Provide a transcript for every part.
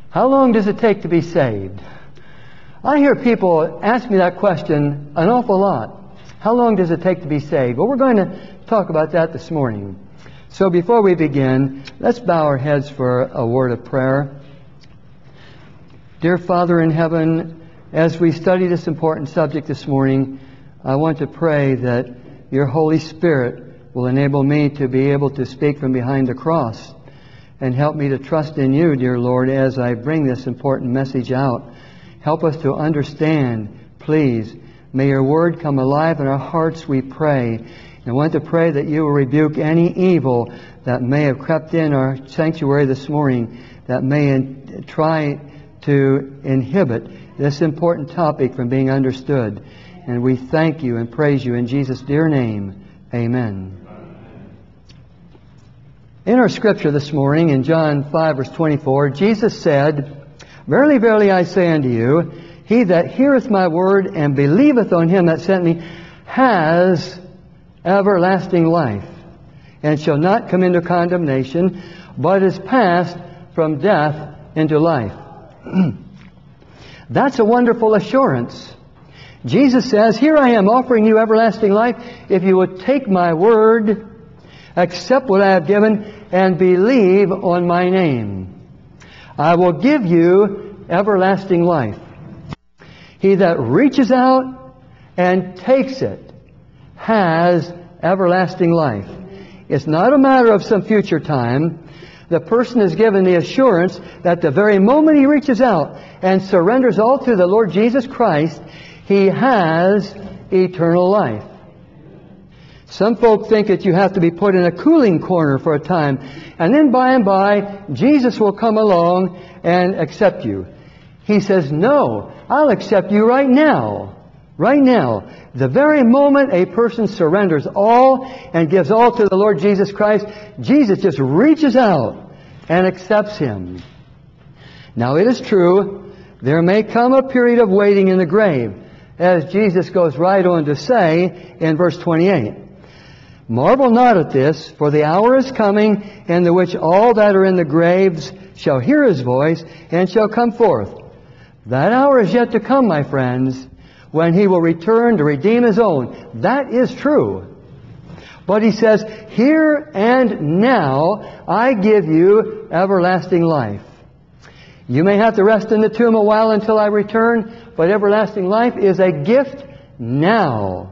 How long does it take to be saved? I hear people ask me that question an awful lot. How long does it take to be saved? Well, we're going to talk about that this morning. So before we begin, let's bow our heads for a word of prayer. Dear Father in heaven, as we study this important subject this morning, I want to pray that your Holy Spirit will enable me to be able to speak from behind the cross and help me to trust in you, dear Lord, as I bring this important message out. Help us to understand, please. May your word come alive in our hearts, we pray. And I want to pray that you will rebuke any evil that may have crept in our sanctuary this morning, that may try to inhibit this important topic from being understood. And we thank you and praise you in Jesus' dear name. Amen. In our scripture this morning, in John 5, verse 24, Jesus said, Verily, verily, I say unto you, he that heareth my word and believeth on him that sent me has everlasting life, and shall not come into condemnation, but is passed from death into life. That's a wonderful assurance. Jesus says, Here I am offering you everlasting life if you would take my word, accept what I have given, and believe on my name. I will give you everlasting life. He that reaches out and takes it has everlasting life. It's not a matter of some future time. The person is given the assurance that the very moment he reaches out and surrenders all to the Lord Jesus Christ, he has eternal life. Some folk think that you have to be put in a cooling corner for a time, and then by and by, Jesus will come along and accept you. He says, no, I'll accept you right now. Right now. The very moment a person surrenders all and gives all to the Lord Jesus Christ, Jesus just reaches out and accepts him. Now it is true, there may come a period of waiting in the grave, as Jesus goes right on to say in verse 28. Marvel not at this, for the hour is coming in the which all that are in the graves shall hear his voice and shall come forth. That hour is yet to come, my friends, when he will return to redeem his own. That is true. But he says, here and now I give you everlasting life. You may have to rest in the tomb a while until I return, but everlasting life is a gift now.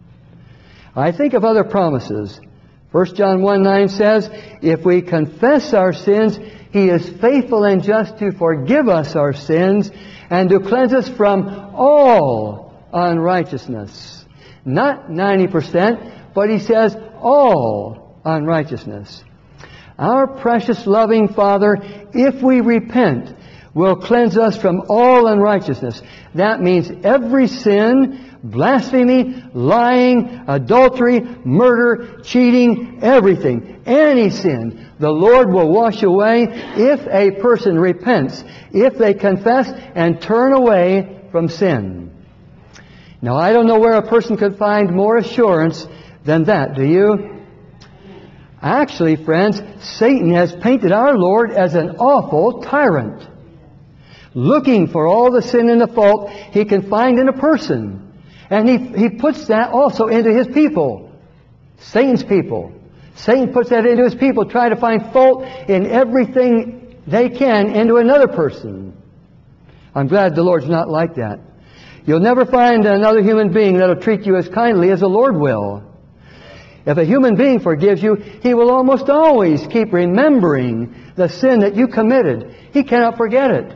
I think of other promises. 1 John 1:9 says, if we confess our sins, he is faithful and just to forgive us our sins and to cleanse us from all unrighteousness. Not 90%, but he says all unrighteousness. Our precious loving Father, if we repent, will cleanse us from all unrighteousness. That means every sin, blasphemy, lying, adultery, murder, cheating, everything, any sin, the Lord will wash away if a person repents, if they confess and turn away from sin. Now, I don't know where a person could find more assurance than that, do you? Actually, friends, Satan has painted our Lord as an awful tyrant, looking for all the sin and the fault he can find in a person. And he puts that also into his people, Satan's people. Satan puts that into his people, try to find fault in everything they can into another person. I'm glad the Lord's not like that. You'll never find another human being that'll treat you as kindly as the Lord will. If a human being forgives you, he will almost always keep remembering the sin that you committed. He cannot forget it.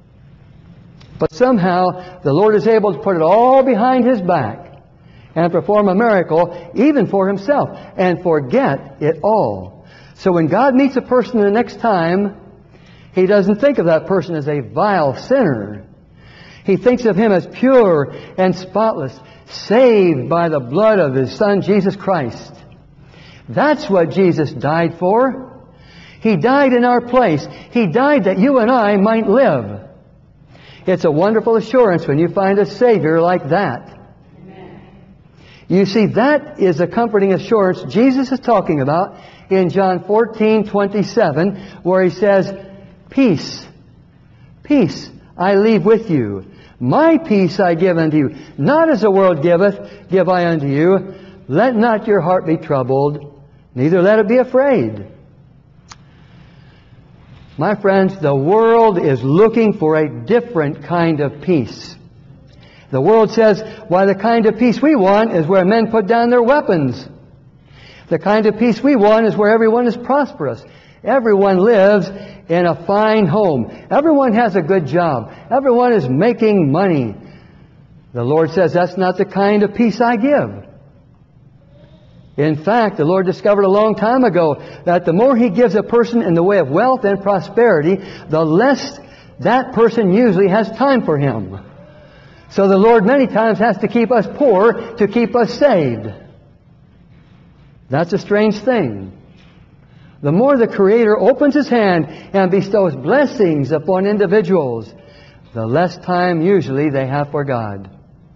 But somehow, the Lord is able to put it all behind his back and perform a miracle, even for himself, and forget it all. So when God meets a person the next time, he doesn't think of that person as a vile sinner. He thinks of him as pure and spotless, saved by the blood of his Son, Jesus Christ. That's what Jesus died for. He died in our place. He died that you and I might live. It's a wonderful assurance when you find a Savior like that. Amen. You see, that is a comforting assurance Jesus is talking about in John 14:27, where he says, Peace, Peace I leave with you. My peace I give unto you. Not as the world giveth, give I unto you. Let not your heart be troubled, neither let it be afraid. My friends, the world is looking for a different kind of peace. The world says, why, the kind of peace we want is where men put down their weapons. The kind of peace we want is where everyone is prosperous. Everyone lives in a fine home. Everyone has a good job. Everyone is making money. The Lord says, that's not the kind of peace I give. In fact, the Lord discovered a long time ago that the more He gives a person in the way of wealth and prosperity, the less that person usually has time for Him. So the Lord many times has to keep us poor to keep us saved. That's a strange thing. The more the Creator opens His hand and bestows blessings upon individuals, the less time usually they have for God.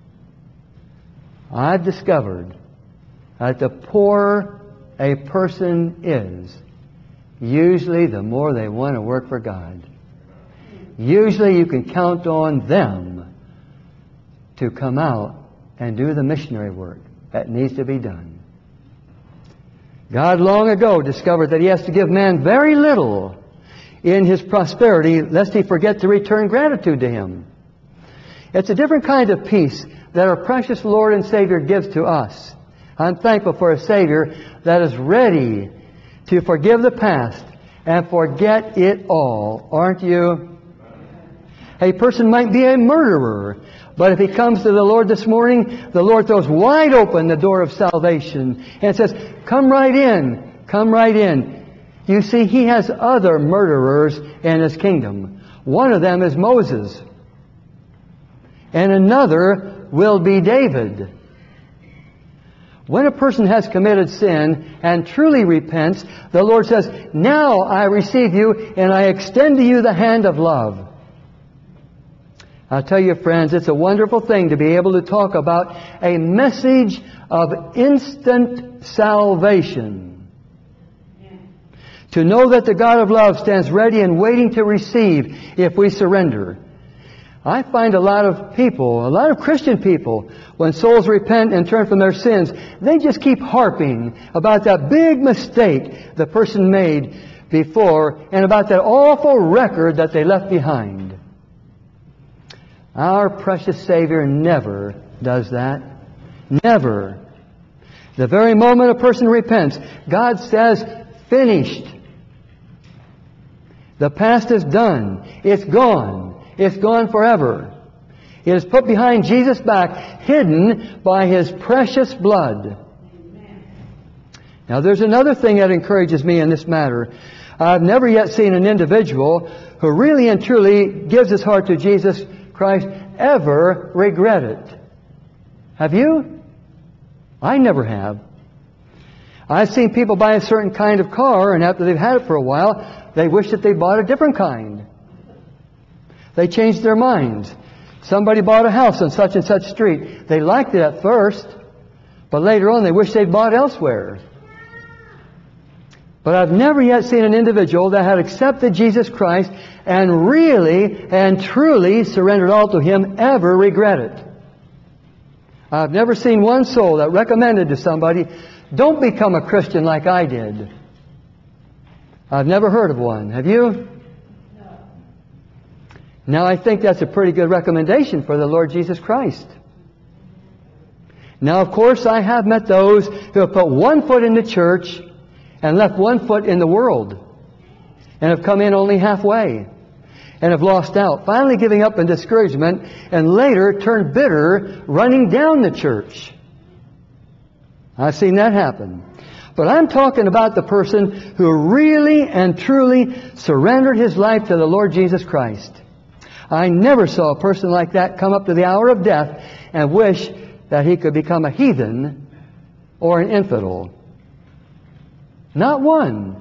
I've discovered that the poorer a person is, usually the more they want to work for God. Usually you can count on them to come out and do the missionary work that needs to be done. God long ago discovered that He has to give man very little in his prosperity, lest he forget to return gratitude to Him. It's a different kind of peace that our precious Lord and Savior gives to us. I'm thankful for a Savior that is ready to forgive the past and forget it all. Aren't you? A person might be a murderer, but if he comes to the Lord this morning, the Lord throws wide open the door of salvation and says, come right in, come right in. You see, He has other murderers in His kingdom. One of them is Moses, and another will be David. When a person has committed sin and truly repents, the Lord says, now I receive you and I extend to you the hand of love. I'll tell you, friends, it's a wonderful thing to be able to talk about a message of instant salvation. To know that the God of love stands ready and waiting to receive if we surrender. I find a lot of people, a lot of Christian people, when souls repent and turn from their sins, they just keep harping about that big mistake the person made before and about that awful record that they left behind. Our precious Savior never does that. Never. The very moment a person repents, God says, finished. The past is done. It's gone. It's gone forever. It is put behind Jesus' back, hidden by His precious blood. Now there's another thing that encourages me in this matter. I've never yet seen an individual who really and truly gives his heart to Jesus Christ ever regret it. Have you? I never have. I've seen people buy a certain kind of car, and after they've had it for a while, they wish that they bought a different kind. They changed their minds. Somebody bought a house on such and such street. They liked it at first, but later on they wish they'd bought elsewhere. But I've never yet seen an individual that had accepted Jesus Christ and really and truly surrendered all to Him ever regret it. I've never seen one soul that recommended to somebody, don't become a Christian like I did. I've never heard of one. Have you? Now, I think that's a pretty good recommendation for the Lord Jesus Christ. Now, of course, I have met those who have put one foot in the church and left one foot in the world, and have come in only halfway, and have lost out, finally giving up in discouragement, and later turned bitter, running down the church. I've seen that happen. But I'm talking about the person who really and truly surrendered his life to the Lord Jesus Christ. I never saw a person like that come up to the hour of death and wish that he could become a heathen or an infidel. Not one.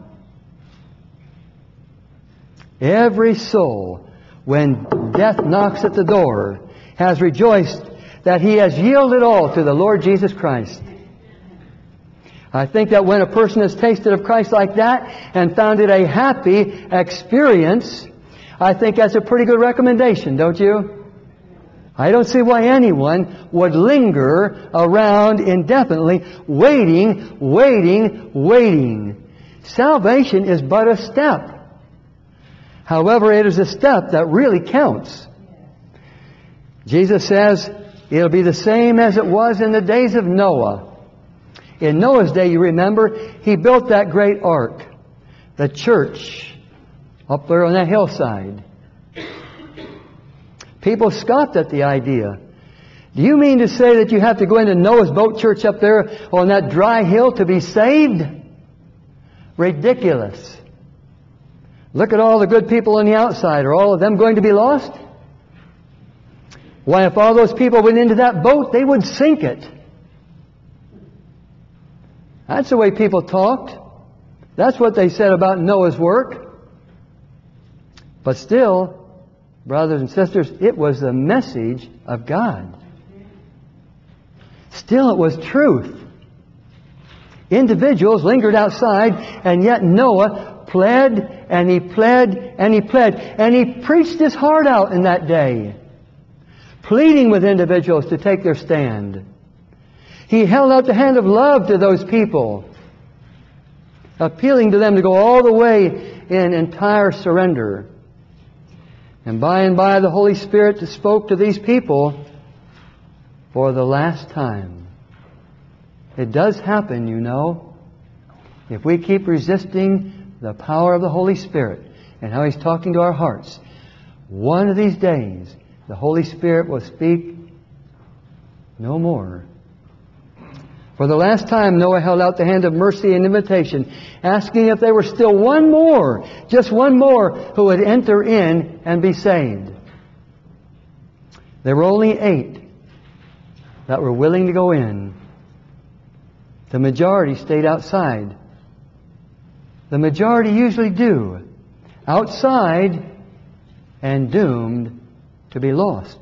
Every soul, when death knocks at the door, has rejoiced that he has yielded all to the Lord Jesus Christ. I think that when a person has tasted of Christ like that and found it a happy experience, I think that's a pretty good recommendation, don't you? I don't see why anyone would linger around indefinitely, waiting. Salvation is but a step. However, it is a step that really counts. Jesus says it'll be the same as it was in the days of Noah. In Noah's day, you remember, he built that great ark, the church, up there on that hillside. People scoffed at the idea. Do you mean to say that you have to go into Noah's boat church up there on that dry hill to be saved? Ridiculous. Look at all the good people on the outside. Are all of them going to be lost? Why, if all those people went into that boat, they would sink it. That's the way people talked. That's what they said about Noah's work. But still, brothers and sisters, it was the message of God. Still, it was truth. Individuals lingered outside, and yet Noah pled, and he pled, and he pled. And he preached his heart out in that day, pleading with individuals to take their stand. He held out the hand of love to those people, appealing to them to go all the way in entire surrender. And by the Holy Spirit spoke to these people for the last time. It does happen, you know. If we keep resisting the power of the Holy Spirit and how He's talking to our hearts, one of these days the Holy Spirit will speak no more. For the last time, Noah held out the hand of mercy and invitation, asking if there were still one more, just one more, who would enter in and be saved. There were only 8 that were willing to go in. The majority stayed outside. The majority usually do. Outside and doomed to be lost.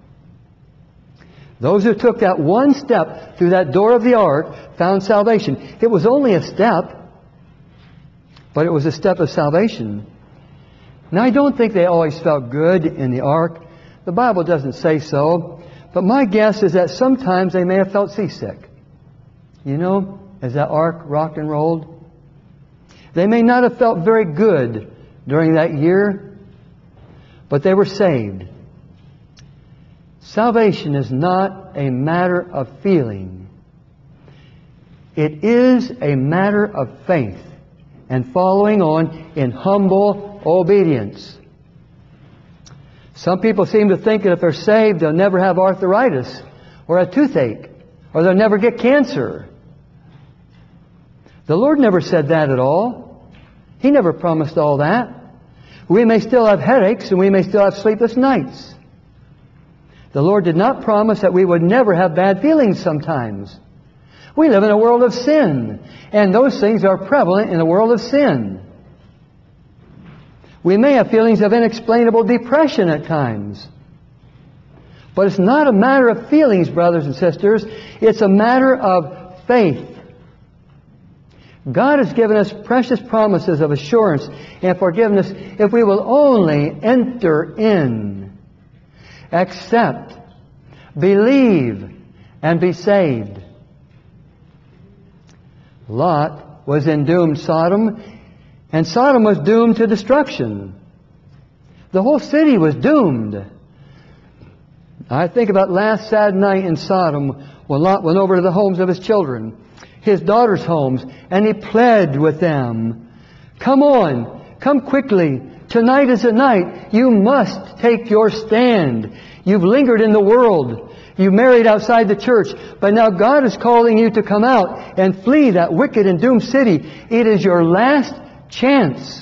Those who took that one step through that door of the ark found salvation. It was only a step, but it was a step of salvation. Now, I don't think they always felt good in the ark. The Bible doesn't say so. But my guess is that sometimes they may have felt seasick. You know, as that ark rocked and rolled. They may not have felt very good during that year, but they were saved. Salvation is not a matter of feeling. It is a matter of faith and following on in humble obedience. Some people seem to think that if they're saved, they'll never have arthritis or a toothache, or they'll never get cancer. The Lord never said that at all. He never promised all that. We may still have headaches and we may still have sleepless nights. The Lord did not promise that we would never have bad feelings sometimes. We live in a world of sin, and those things are prevalent in a world of sin. We may have feelings of inexplainable depression at times. But it's not a matter of feelings, brothers and sisters. It's a matter of faith. God has given us precious promises of assurance and forgiveness if we will only enter in, accept, believe, and be saved. Lot was in doomed Sodom, and Sodom was doomed to destruction. The whole city was doomed. I think about last sad night in Sodom when Lot went over to the homes of his children, his daughters' homes, and he pled with them. Come on, come quickly. Tonight is the night. You must take your stand. You've lingered in the world. You married outside the church. But now God is calling you to come out and flee that wicked and doomed city. It is your last chance.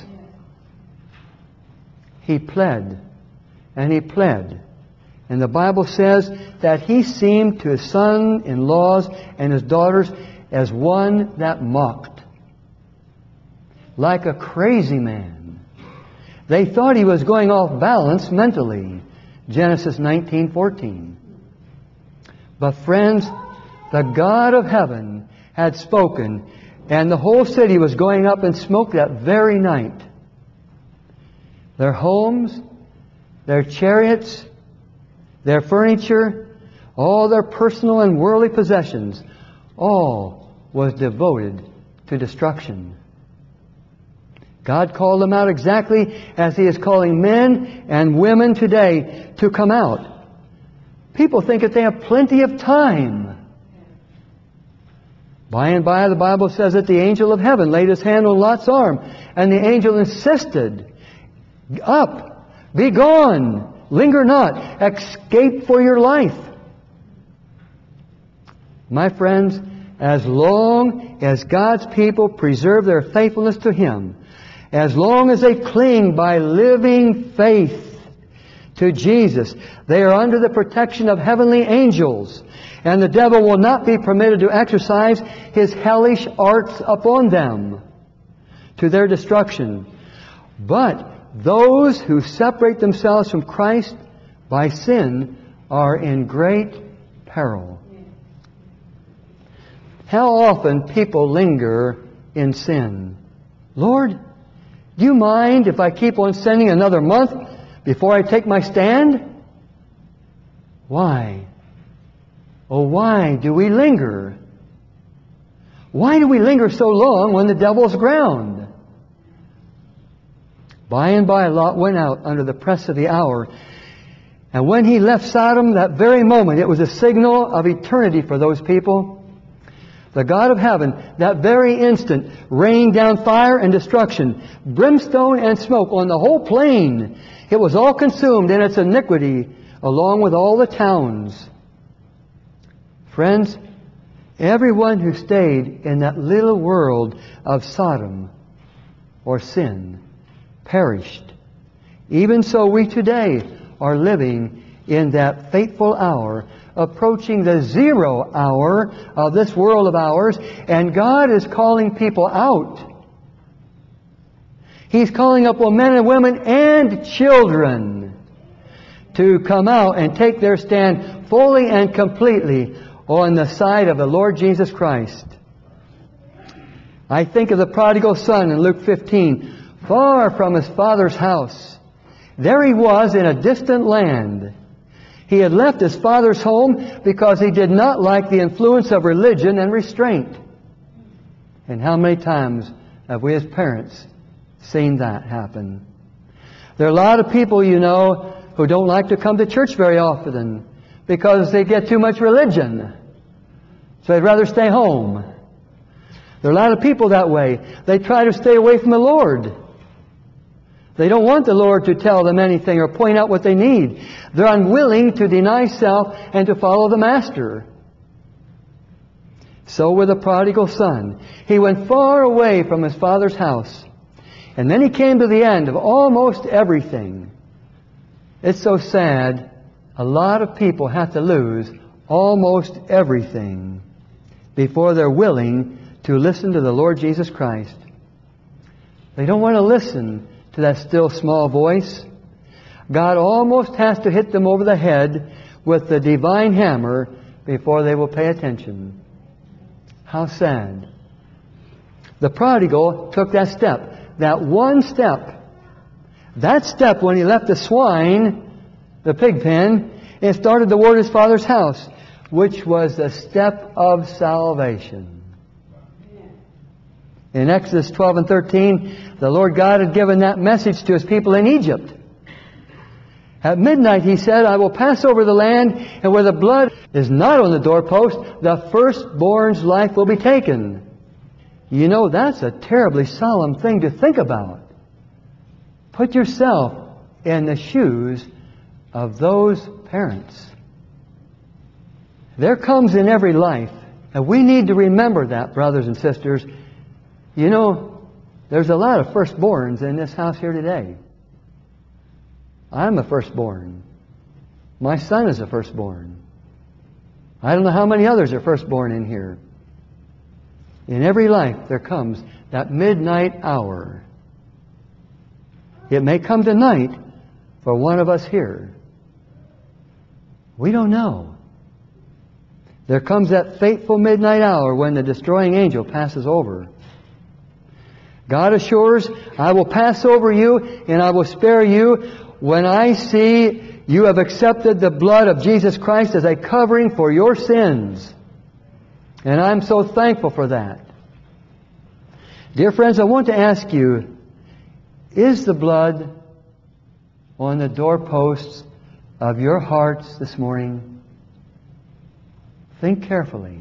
He pled. And he pled. And the Bible says that he seemed to his son-in-laws and his daughters as one that mocked. Like a crazy man. They thought he was going off balance mentally. Genesis 19:14. But friends, the God of heaven had spoken, and the whole city was going up in smoke that very night. their homes, their chariots, their furniture, all their personal and worldly possessions, all was devoted to destruction. God called them out exactly as He is calling men and women today to come out. People think that they have plenty of time. By and by, the Bible says that the angel of heaven laid his hand on Lot's arm, and the angel insisted, "Up, be gone, linger not, escape for your life." My friends, as long as God's people preserve their faithfulness to Him, as long as they cling by living faith to Jesus, they are under the protection of heavenly angels, and the devil will not be permitted to exercise his hellish arts upon them to their destruction. But those who separate themselves from Christ by sin are in great peril. How often people linger in sin. "Lord, do you mind if I keep on sinning another month before I take my stand?" Why? Oh, why do we linger? Why do we linger so long when the devil's ground? By and by, Lot went out under the press of the hour. And when he left Sodom, that very moment, it was a signal of eternity for those people. The God of heaven, that very instant, rained down fire and destruction, brimstone and smoke on the whole plain. It was all consumed in its iniquity, along with all the towns. Friends, everyone who stayed in that little world of Sodom or sin perished. Even so, we today are living in that fateful hour, approaching the 0 hour of this world of ours, and God is calling people out. He's calling upon men and women and children to come out and take their stand fully and completely on the side of the Lord Jesus Christ. I think of the prodigal son in Luke 15, far from his father's house. There he was in a distant land. He had left his father's home because he did not like the influence of religion and restraint. And how many times have we as parents seen that happen? There are a lot of people, you know, who don't like to come to church very often because they get too much religion. So they'd rather stay home. There are a lot of people that way. They try to stay away from the Lord. They don't want the Lord to tell them anything or point out what they need. They're unwilling to deny self and to follow the Master. So with the prodigal son. He went far away from his father's house. And then he came to the end of almost everything. It's so sad. A lot of people have to lose almost everything before they're willing to listen to the Lord Jesus Christ. They don't want to listen to that still small voice. God almost has to hit them over the head with the divine hammer before they will pay attention. How sad. The prodigal took that step, that one step. That step when he left the swine, the pig pen, and started toward his father's house, which was the step of salvation. In Exodus 12 and 13, the Lord God had given that message to His people in Egypt. At midnight He said, "I will pass over the land, and where the blood is not on the doorpost, the firstborn's life will be taken." You know, that's a terribly solemn thing to think about. Put yourself in the shoes of those parents. There comes in every life, and we need to remember that, brothers and sisters. You know, there's a lot of firstborns in this house here today. I'm a firstborn. My son is a firstborn. I don't know how many others are firstborn in here. In every life there comes that midnight hour. It may come tonight for one of us here. We don't know. There comes that fateful midnight hour when the destroying angel passes over. God assures, I will pass over you and I will spare you when I see you have accepted the blood of Jesus Christ as a covering for your sins. And I'm so thankful for that. Dear friends, I want to ask you, is the blood on the doorposts of your hearts this morning? Think carefully.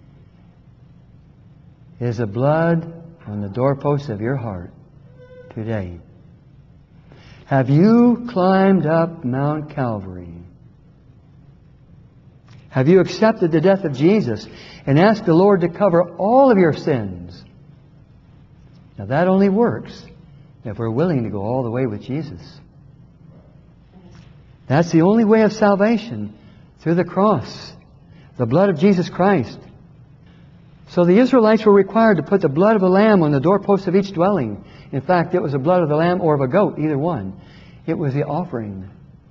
Is the blood on the doorposts of your heart today? Have you climbed up Mount Calvary? Have you accepted the death of Jesus and asked the Lord to cover all of your sins? Now that only works if we're willing to go all the way with Jesus. That's the only way of salvation, through the cross, the blood of Jesus Christ. So the Israelites were required to put the blood of a lamb on the doorpost of each dwelling. In fact, it was the blood of the lamb or of a goat, either one. It was the offering.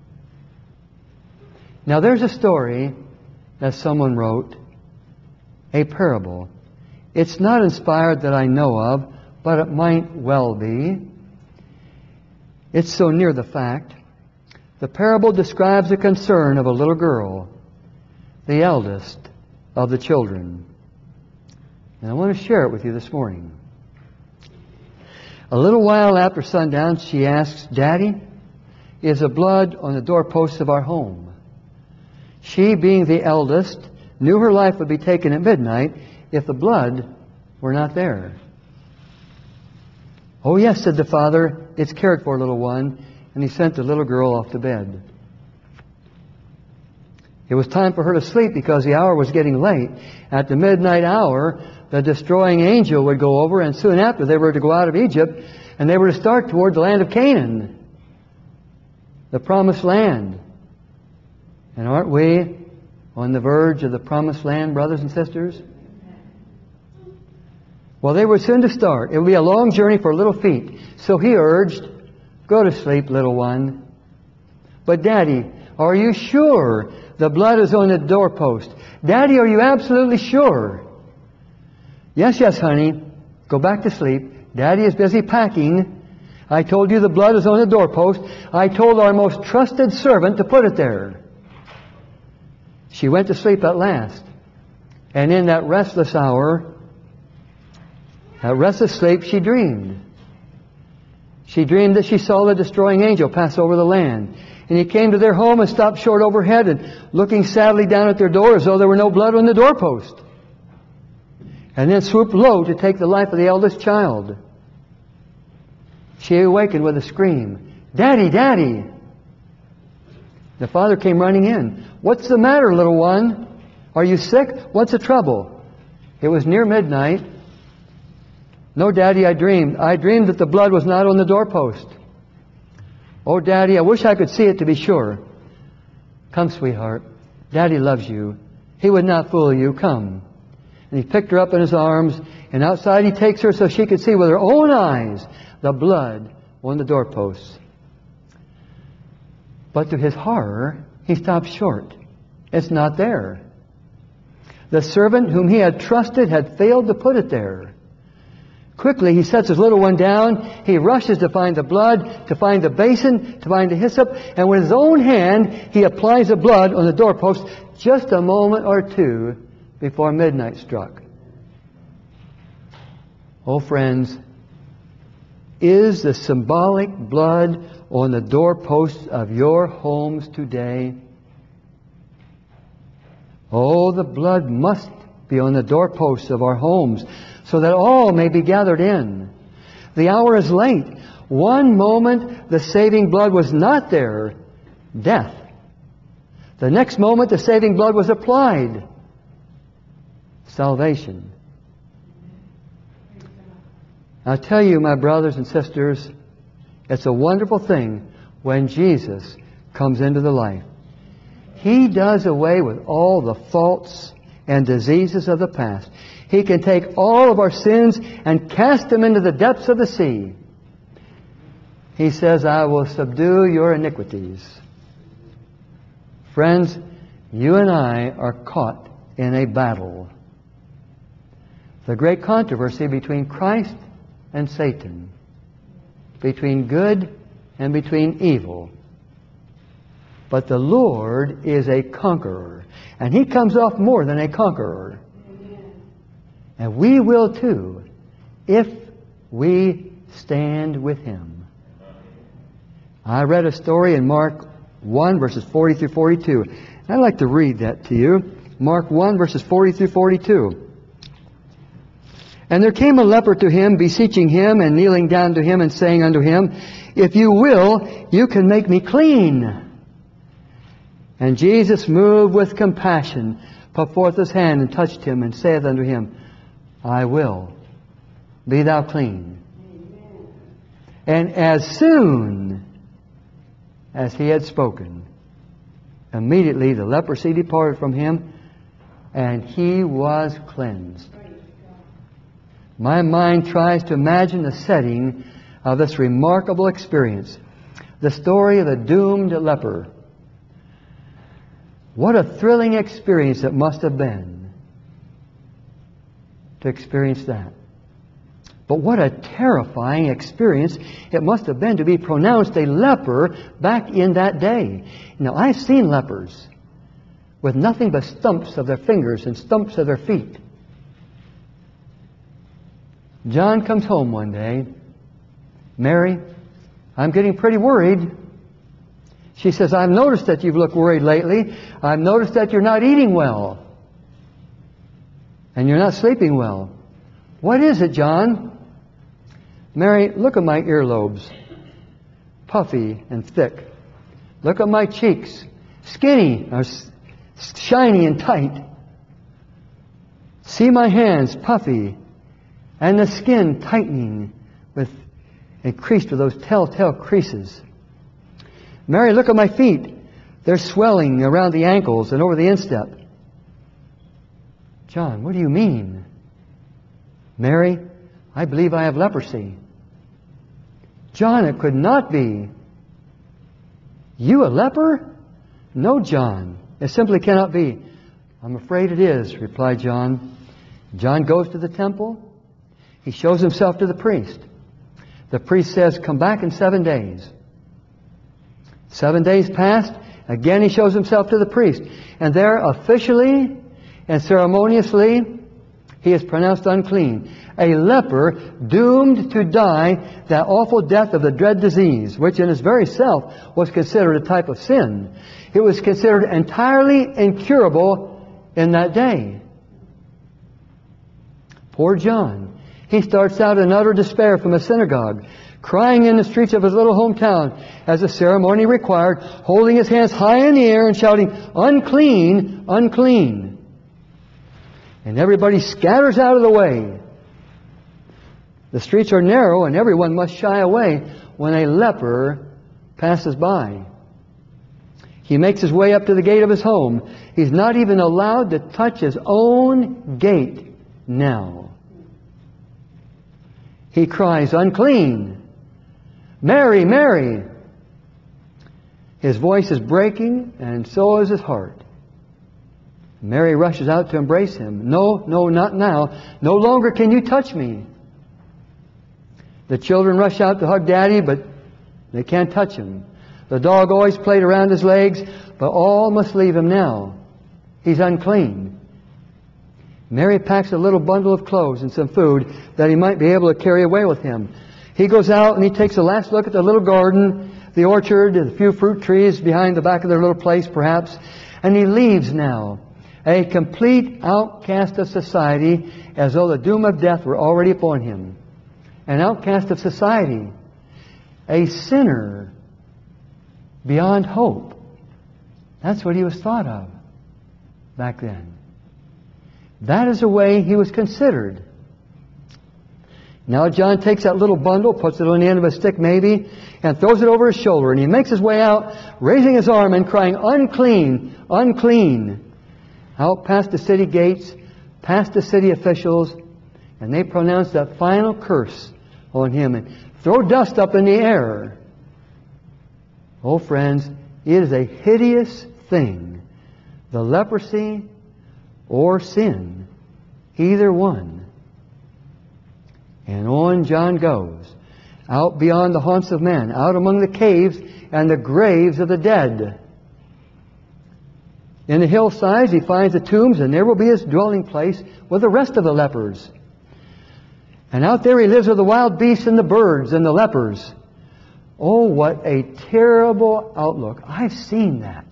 Now there's a story that someone wrote, a parable. It's not inspired that I know of, but it might well be. It's so near the fact. The parable describes the concern of a little girl, the eldest of the children. And I want to share it with you this morning. A little while after sundown, she asks, Daddy, is the blood on the doorposts of our home? She, being the eldest, knew her life would be taken at midnight if the blood were not there. Oh yes, said the father, it's cared for, little one. And he sent the little girl off to bed. It was time for her to sleep because the hour was getting late. At the midnight hour, the destroying angel would go over, and soon after they were to go out of Egypt, and they were to start toward the land of Canaan, the promised land. And aren't we on the verge of the promised land, brothers and sisters? Well, they were soon to start. It would be a long journey for little feet. So he urged, go to sleep, little one. But Daddy, are you sure the blood is on the doorpost? Daddy, are you absolutely sure? Yes, yes, honey. Go back to sleep. Daddy is busy packing. I told you the blood is on the doorpost. I told our most trusted servant to put it there. She went to sleep at last. And in that restless hour, that restless sleep, she dreamed. She dreamed that she saw the destroying angel pass over the land. And he came to their home and stopped short overhead and looking sadly down at their door as though there were no blood on the doorpost. And then swooped low to take the life of the eldest child. She awakened with a scream. Daddy, Daddy! The father came running in. What's the matter, little one? Are you sick? What's the trouble? It was near midnight. No, Daddy, I dreamed. I dreamed that the blood was not on the doorpost. Oh, Daddy, I wish I could see it to be sure. Come, sweetheart. Daddy loves you. He would not fool you. Come. And he picked her up in his arms, and outside he takes her so she could see with her own eyes the blood on the doorposts. But to his horror, he stopped short. It's not there. The servant whom he had trusted had failed to put it there. Quickly, he sets his little one down. He rushes to find the blood, to find the basin, to find the hyssop. And with his own hand, he applies the blood on the doorpost just a moment or two before midnight struck. Oh, friends, is the symbolic blood on the doorposts of your homes today? Oh, the blood must be on the doorposts of our homes, so that all may be gathered in. The hour is late. One moment the saving blood was not there, death. The next moment the saving blood was applied, salvation. I tell you, my brothers and sisters, it's a wonderful thing when Jesus comes into the life. He does away with all the faults and diseases of the past. He can take all of our sins and cast them into the depths of the sea. He says, I will subdue your iniquities. Friends, you and I are caught in a battle. The great controversy between Christ and Satan, between good and between evil. But the Lord is a conqueror. And He comes off more than a conqueror. And we will too, if we stand with Him. I read a story in Mark 1, verses 40 through 42. I'd like to read that to you. Mark 1, verses 40 through 42. And there came a leper to Him, beseeching Him, and kneeling down to Him, and saying unto Him, If you will, you can make me clean. And Jesus, moved with compassion, put forth His hand, and touched him, and saith unto him, I will. Be thou clean. And as soon as He had spoken, immediately the leprosy departed from him, and he was cleansed. My mind tries to imagine the setting of this remarkable experience. The story of the doomed leper. What a thrilling experience it must have been to experience that. But what a terrifying experience it must have been to be pronounced a leper back in that day. Now, I've seen lepers with nothing but stumps of their fingers and stumps of their feet. John comes home one day. Mary, I'm getting pretty worried. She says, I've noticed that you've looked worried lately. I've noticed that you're not eating well. And you're not sleeping well. What is it, John? Mary, look at my earlobes. Puffy and thick. Look at my cheeks. Skinny, or shiny and tight. See my hands, puffy. And the skin tightening and creased with those telltale creases. Mary, look at my feet. They're swelling around the ankles and over the instep. John, what do you mean? Mary, I believe I have leprosy. John, it could not be. You a leper? No, John. It simply cannot be. I'm afraid it is, replied John. John goes to the temple. He shows himself to the priest. The priest says, come back in 7 days. 7 days passed. Again he shows himself to the priest. And there, officially and ceremoniously, he is pronounced unclean. A leper doomed to die that awful death of the dread disease, which in its very self was considered a type of sin. It was considered entirely incurable in that day. Poor John. He starts out in utter despair from a synagogue, crying in the streets of his little hometown, as the ceremony required, holding his hands high in the air and shouting, unclean, unclean. And everybody scatters out of the way. The streets are narrow and everyone must shy away when a leper passes by. He makes his way up to the gate of his home. He's not even allowed to touch his own gate now. He cries, unclean. Mary, Mary. His voice is breaking, and so is his heart. Mary rushes out to embrace him. No, no, not now. No longer can you touch me. The children rush out to hug Daddy, but they can't touch him. The dog always played around his legs, but all must leave him now. He's unclean. Mary packs a little bundle of clothes and some food that he might be able to carry away with him. He goes out and he takes a last look at the little garden, the orchard, the few fruit trees behind the back of their little place perhaps, and he leaves now, a complete outcast of society, as though the doom of death were already upon him. An outcast of society, a sinner beyond hope. That's what he was thought of back then. That is the way he was considered. Now John takes that little bundle, puts it on the end of a stick maybe, and throws it over his shoulder. And he makes his way out, raising his arm and crying, unclean, unclean. Out past the city gates, past the city officials, and they pronounce that final curse on him and throw dust up in the air. Oh, friends, it is a hideous thing. The leprosy or sin, either one. And on John goes, out beyond the haunts of men, out among the caves and the graves of the dead. In the hillsides he finds the tombs, and there will be his dwelling place with the rest of the lepers. And out there he lives with the wild beasts and the birds and the lepers. Oh, what a terrible outlook. I've seen that.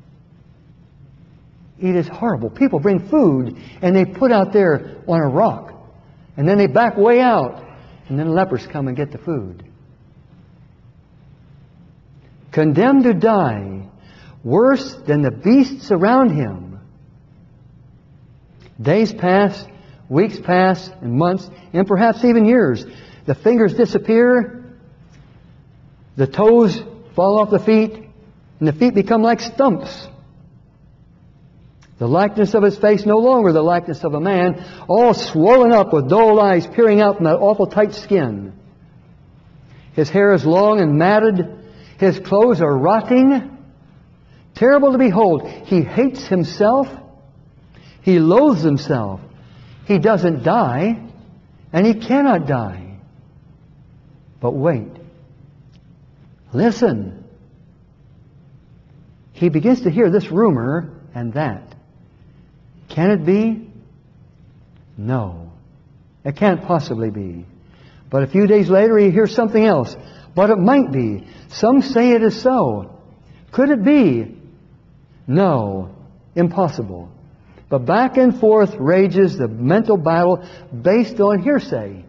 It is horrible. People bring food and they put out there on a rock. And then they back way out. And then the lepers come and get the food. Condemned to die, worse than the beasts around him. Days pass, weeks pass, and months, and perhaps even years. The fingers disappear, the toes fall off the feet, and the feet become like stumps. The likeness of his face no longer the likeness of a man, all swollen up with dull eyes peering out from that awful tight skin. His hair is long and matted. His clothes are rotting. Terrible to behold. He hates himself. He loathes himself. He doesn't die, and he cannot die. But wait. Listen. He begins to hear this rumor and that. Can it be? No. It can't possibly be. But a few days later he hears something else. But it might be. Some say it is so. Could it be? No. Impossible. But back and forth rages the mental battle based on hearsay.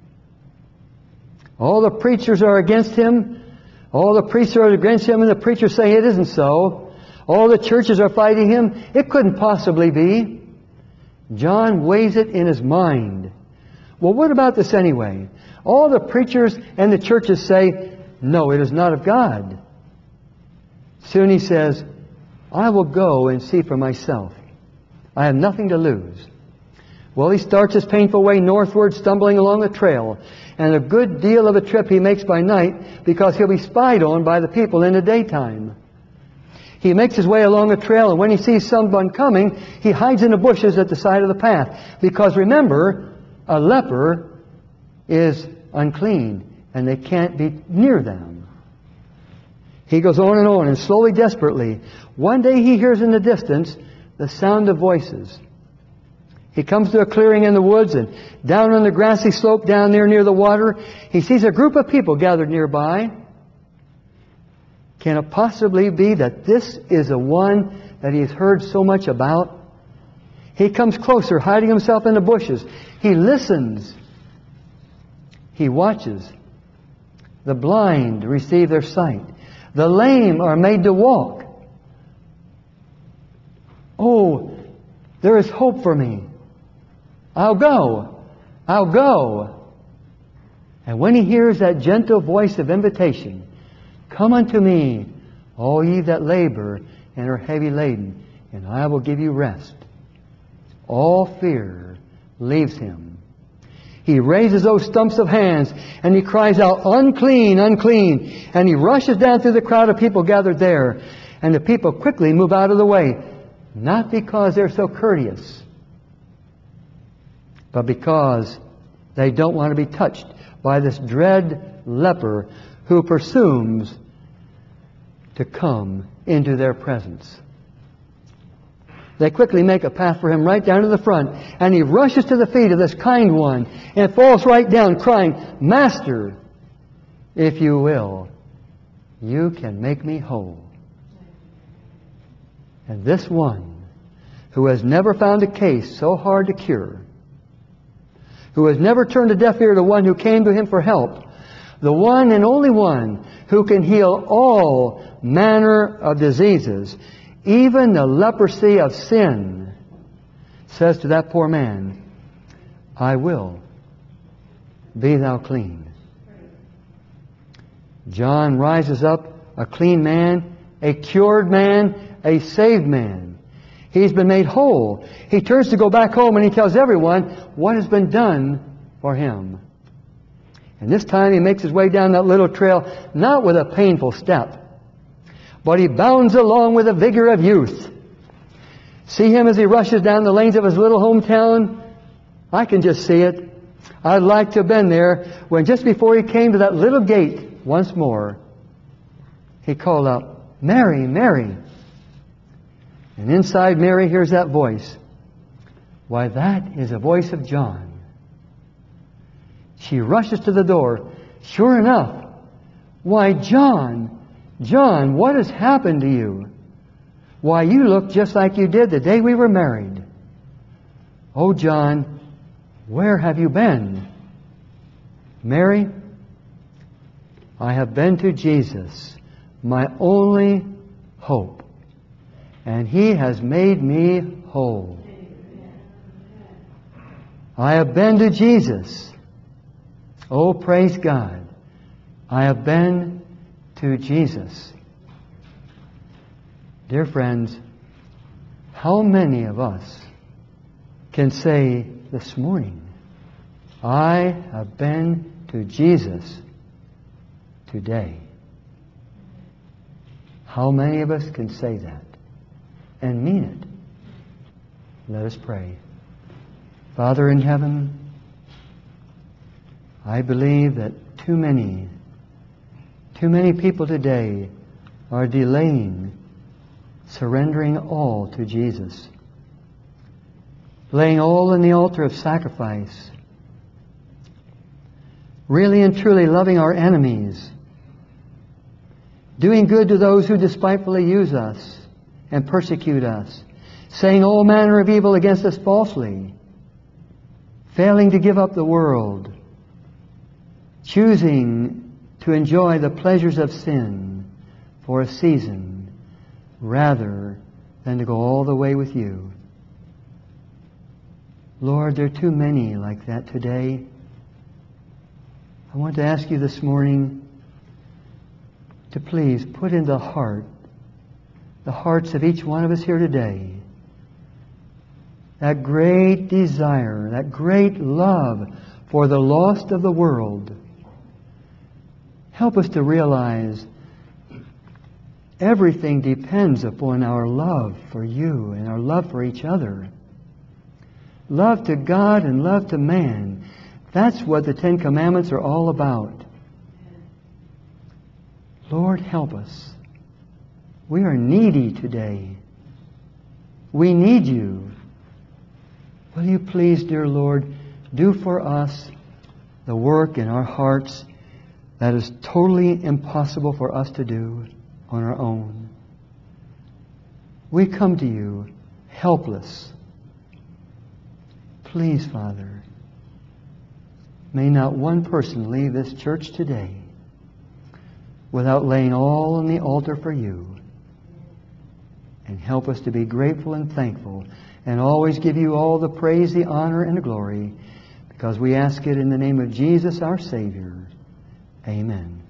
All the preachers are against him. All the priests are against him, and the preachers say it isn't so. All the churches are fighting him. It couldn't possibly be. John weighs it in his mind. Well, what about this anyway? All the preachers and the churches say, no, it is not of God. Soon he says, I will go and see for myself. I have nothing to lose. Well, he starts his painful way northward, stumbling along the trail. And a good deal of a trip he makes by night because he'll be spied on by the people in the daytime. He makes his way along the trail, and when he sees someone coming, he hides in the bushes at the side of the path. Because remember, a leper is unclean, and they can't be near them. He goes on, and slowly, desperately, one day he hears in the distance the sound of voices. He comes to a clearing in the woods, and down on the grassy slope down there near the water, he sees a group of people gathered nearby. Can it possibly be that this is the one that he's heard so much about? He comes closer, hiding himself in the bushes. He listens. He watches. The blind receive their sight. The lame are made to walk. Oh, there is hope for me. I'll go. I'll go. And when he hears that gentle voice of invitation, come unto me, all ye that labor and are heavy laden, and I will give you rest. All fear leaves him. He raises those stumps of hands and he cries out, unclean, unclean. And he rushes down through the crowd of people gathered there. And the people quickly move out of the way. Not because they're so courteous, but because they don't want to be touched by this dread leper who presumes to come into their presence. They quickly make a path for him right down to the front, and he rushes to the feet of this kind one and falls right down crying, Master, if you will, you can make me whole. And this one, who has never found a case so hard to cure, who has never turned a deaf ear to one who came to him for help, the one and only one who can heal all manner of diseases, even the leprosy of sin, says to that poor man, I will, be thou clean. John rises up a clean man, a cured man, a saved man. He's been made whole. He turns to go back home and he tells everyone what has been done for him. And this time he makes his way down that little trail, not with a painful step, but he bounds along with the vigor of youth. See him as he rushes down the lanes of his little hometown? I can just see it. I'd like to have been there when just before he came to that little gate once more, he called out, "Mary, Mary." And inside Mary hears that voice. Why, that is the voice of John. She rushes to the door. Sure enough, why, John, what has happened to you? Why, you look just like you did the day we were married. Oh, John, where have you been? Mary, I have been to Jesus, my only hope, and He has made me whole. I have been to Jesus. Oh, praise God. I have been to Jesus. Dear friends, how many of us can say this morning, I have been to Jesus today? How many of us can say that and mean it? Let us pray. Father in heaven, I believe that too many people today are delaying surrendering all to Jesus, laying all in the altar of sacrifice, really and truly loving our enemies, doing good to those who despitefully use us and persecute us, saying all manner of evil against us falsely, failing to give up the world, choosing to enjoy the pleasures of sin for a season rather than to go all the way with you. Lord, there are too many like that today. I want to ask you this morning to please put in the hearts of each one of us here today, that great desire, that great love for the lost of the world. Help us to realize everything depends upon our love for you and our love for each other. Love to God and love to man. That's what the Ten Commandments are all about. Lord, help us. We are needy today. We need you. Will you please, dear Lord, do for us the work in our hearts that is totally impossible for us to do on our own. We come to you helpless. Please, Father, may not one person leave this church today without laying all on the altar for you. And help us to be grateful and thankful and always give you all the praise, the honor, and the glory, because we ask it in the name of Jesus, our Savior. Amen.